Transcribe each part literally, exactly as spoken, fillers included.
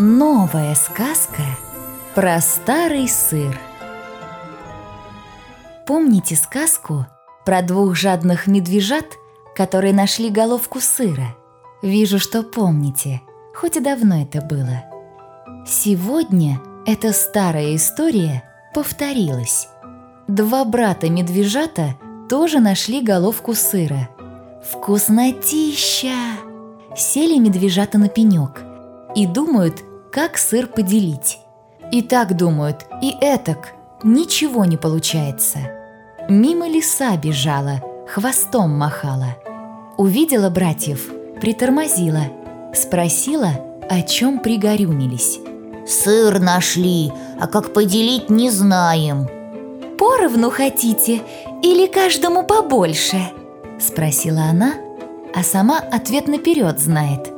Новая сказка про старый сыр. Помните сказку про двух жадных медвежат, которые нашли головку сыра? Вижу, что помните, хоть и давно это было. Сегодня эта старая история повторилась. Два брата-медвежата тоже нашли головку сыра. Вкуснотища! Сели медвежата на пенек и думают, как сыр поделить. И так думают, и этак. Ничего не получается. Мимо лиса бежала, хвостом махала. Увидела братьев, притормозила. Спросила, о чем пригорюнились. «Сыр нашли, а как поделить не знаем». «Поровну хотите или каждому побольше?» Спросила она, а сама ответ наперед знает.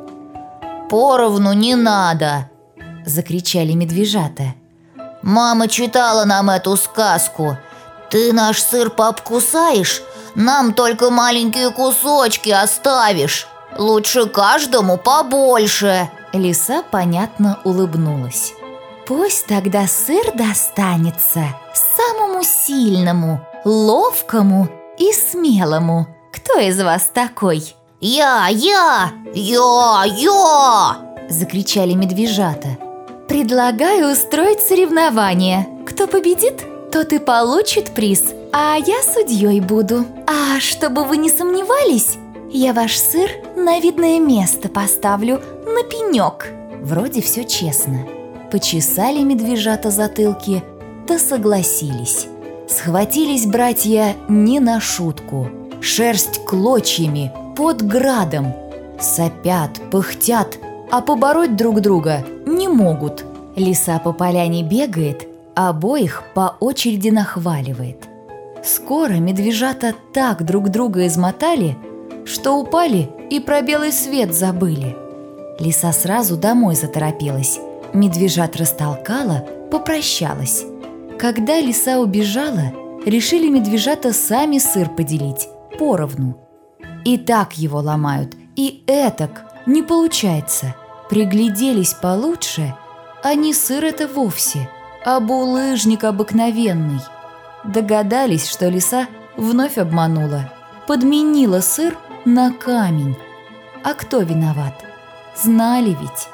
«Поровну не надо!» – закричали медвежата. «Мама читала нам эту сказку. Ты наш сыр пообкусаешь, нам только маленькие кусочки оставишь. Лучше каждому побольше». Лиса понятно улыбнулась. «Пусть тогда сыр достанется самому сильному, ловкому и смелому. Кто из вас такой?» «Я, я, я, я!» – закричали медвежата. «Предлагаю устроить соревнование. Кто победит, тот и получит приз, а я судьей буду. А чтобы вы не сомневались, я ваш сыр на видное место поставлю, на пенек». Вроде все честно. Почесали медвежата затылки, да согласились. Схватились братья не на шутку. Шерсть клочьями, под градом. Сопят, пыхтят, а побороть друг друга не могут. Лиса по поляне бегает, обоих по очереди нахваливает. Скоро медвежата так друг друга измотали, что упали и про белый свет забыли. Лиса сразу домой заторопилась, медвежат растолкала, попрощалась. Когда лиса убежала, решили медвежата сами сыр поделить, поровну. И так его ломают, и этак, не получается. Пригляделись получше, а не сыр это вовсе, а булыжник обыкновенный. Догадались, что лиса вновь обманула, подменила сыр на камень. А кто виноват? Знали ведь.